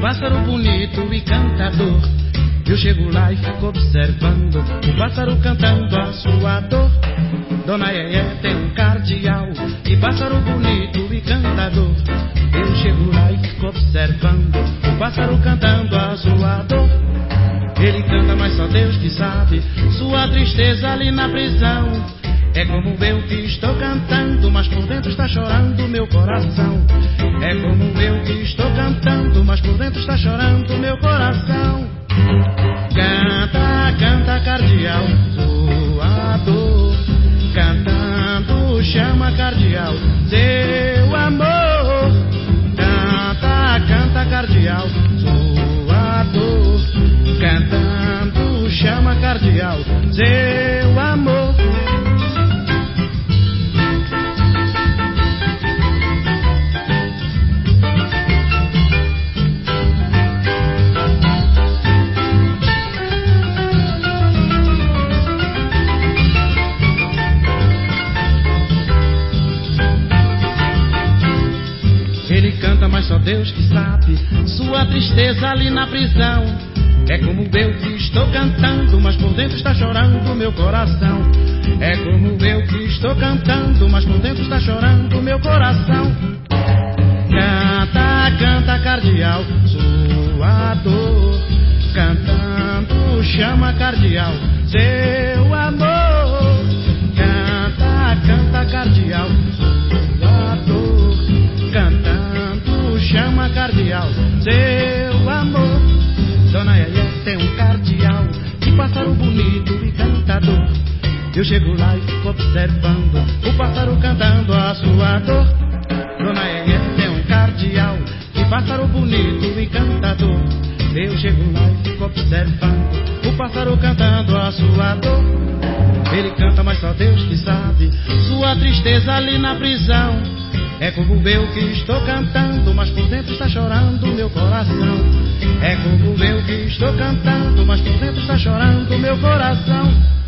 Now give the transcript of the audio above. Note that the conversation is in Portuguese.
pássaro bonito e cantador. Eu chego lá e fico observando o pássaro cantando a sua dor. Dona Ié tem um cardeal e pássaro bonito e cantador. Eu chego lá e fico observando o pássaro cantando a sua dor. Ele canta, mas só Deus que sabe sua tristeza ali na prisão. É como eu que estou cantando, mas por dentro está chorando meu coração. É como eu que estou cantando, mas por dentro está chorando meu coração. Canta, canta, cardeal, sua dor. Cantando, chama, cardeal, seu amor. Canta, canta, cardeal, sua dor. Cantando, chama, cardeal, seu amor. Ele canta, mas só Deus que sabe sua tristeza ali na prisão. É como eu que estou cantando, mas por dentro está chorando meu coração. É como eu que estou cantando, mas por dentro está chorando meu coração. Canta, canta, cardeal, sua dor. Cantando, chama, cardeal, seu amor. Canta, canta, cardeal, sua dor. Cantando, chama, cardeal, seu amor. Dona Ié tem um cardeal de pássaro bonito e cantador. Eu chego lá e fico observando o pássaro cantando a sua dor. Dona Ié tem um cardeal de pássaro bonito e cantador. Eu chego lá e fico observando o pássaro cantando a sua dor. Ele canta, mas só Deus que sabe sua tristeza ali na prisão. É como eu que estou cantando, mas por dentro está chorando meu coração. É como eu que estou cantando, mas por dentro está chorando meu coração.